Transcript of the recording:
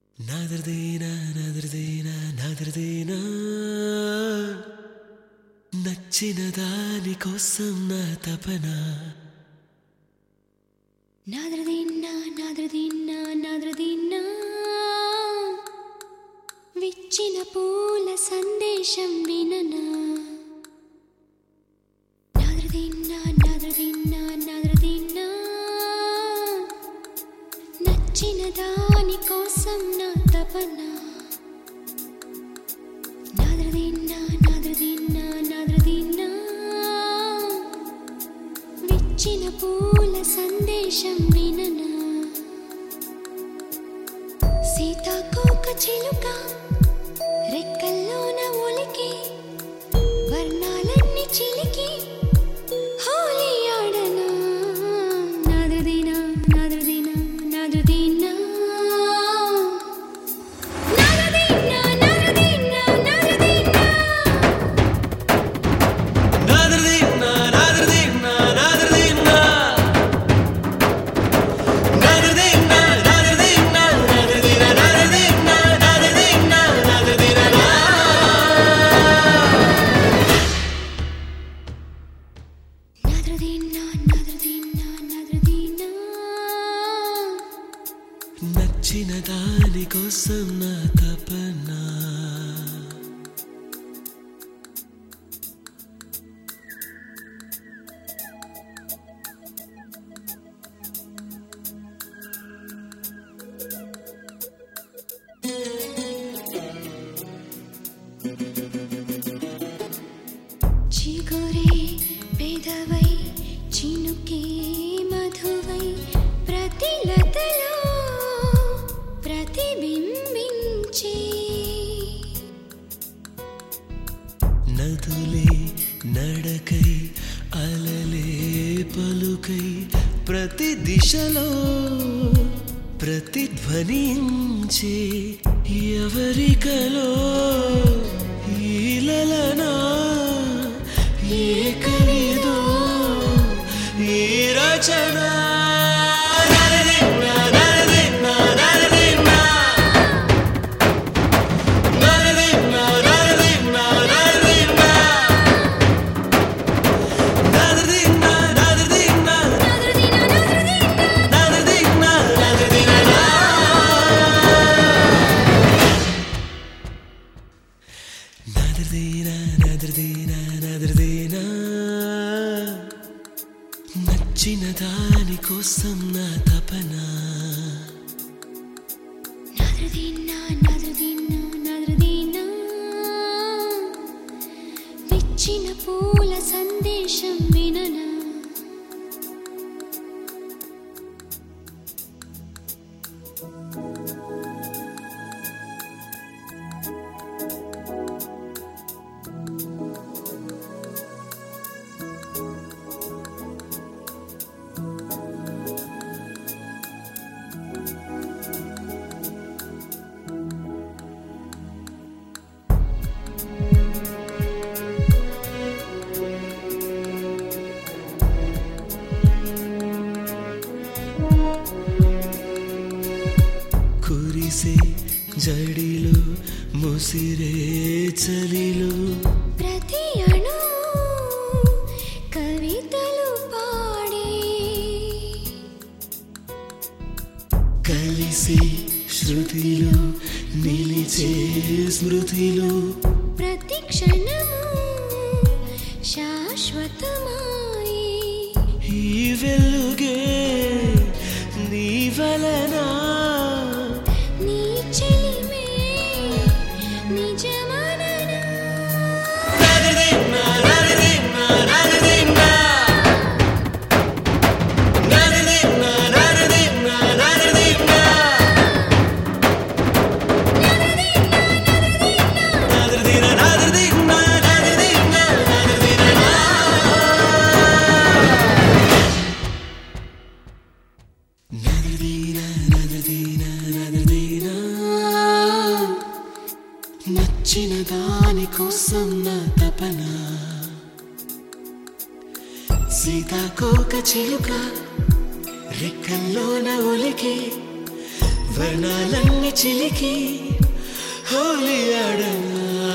నాదర్దేనా నాదర్దేనా నాదర్దేనా నచ్చిన దాని కోసం నా తపన నాదర్దేనా నాదర్దేనా నాదర్దేనా విచ్చిన పూల సందేశం విననా నాదర్దేనా నాదర్దేనా నాదర్దేనా నచ్చిన దాని కోసం నా తపన నాదర్దేనా నాదర్దేనా నాదర్దేనా విచ్చిన పూల సందేశం విననా సీతాకోక చిలుక రెక్కల్లోన ఒలికి వర్ణాలన్నీ చిలికి హోలీ ఆడనా నాదర్దేనా నాదర్దేనా నాదర్దేనా నాదర్దేనా నాదర్దేనా నాదర్దేనా నాదర్దేనా నాదర్దేనా నాదర్దేనా నాదర్దేనా నాదర్దేనా నాదర్దేనా నాదర్దేనా నాదర్దేనా నాదర్దేనా నాదర్దేనా నాదర్దేనా నాదర్దేనా నచ్చిన దాని కోసం నా తపన చిగురే పెదవై చినుకే మధువై ప్రతిలతలో ప్రతిబింబించే నదులే నడకై అలలే పలుకై ప్రతి దిశలో ప్రతిధ్వనించే ఎవరికలో ఈలలనా ఏ కవిదో ఈ రచన నాదర్దేనా నాదర్దేనా నాదర్దేనా నాదర్దేనా నాదర్దేనా నాదర్దేనా నాదర్దేనా నాదర్దేనా నాదర్దేనా నాదర్దేనా నాదర్దేనా నాదర్దేనా నాదర్దేనా నచ్చిన దాని కోసం నా తపన నాదర్దేనా నాదర్దేనా నాదర్దేనా విచ్చిన పూల సందేశం విననా కురిసే జడిలో ముసిరే చలిలో ప్రతి అణు కవితలు పాడే కలిసి శృతిలో నిలిచే స్మృతిలో ప్రతి క్షణము శాశ్వతమాయే ఈ వెలుగే నీ వలన నీ చెలిమే నిజమననా నాదర్దేనా నాదర్దేనా నాదర్దేనా నాదర్దేనా నాదర్దేనా నాదర్దేనా నాదర్దేనా నాదర్దేనా నాదర్దేనా నాదర్దేనా నాదర్దేనా నాదర్దేనా నాదర్దేనా నచ్చిన దాని కోసం నా తపన సీతాకోక చిలుక రెక్కల్లోన ఒలికి వర్ణాలన్నీ చిలికి హోలీ ఆడనా